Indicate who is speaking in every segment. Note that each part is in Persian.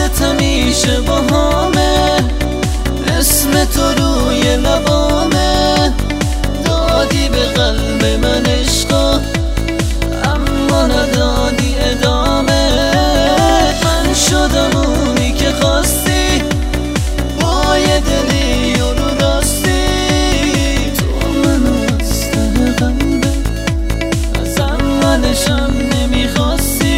Speaker 1: یادت همیشه با همه، اسم تو روی لبامه. دادی به قلب من عشقا اما ندادی ادامه. من شدم اونی که خواستی با یه دلی و رو راستی. تو منو از ته قلبه از اولشم نمیخواستی.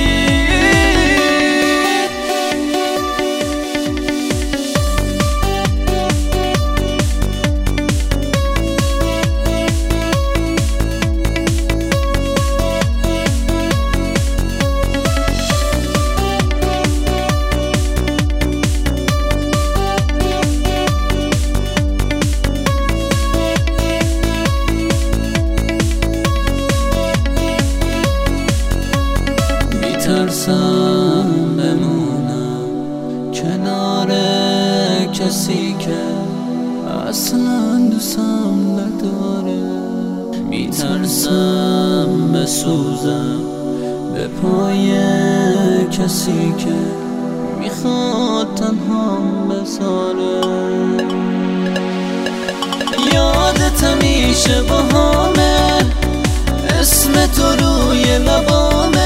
Speaker 1: میترسم بمونم کنار کسی که اصلا دوستم نداره. میترسم بسوزم به پای کسی که میخواد تنهام بذاره. یادت همیشه با همه، اسم تو روی لبامه.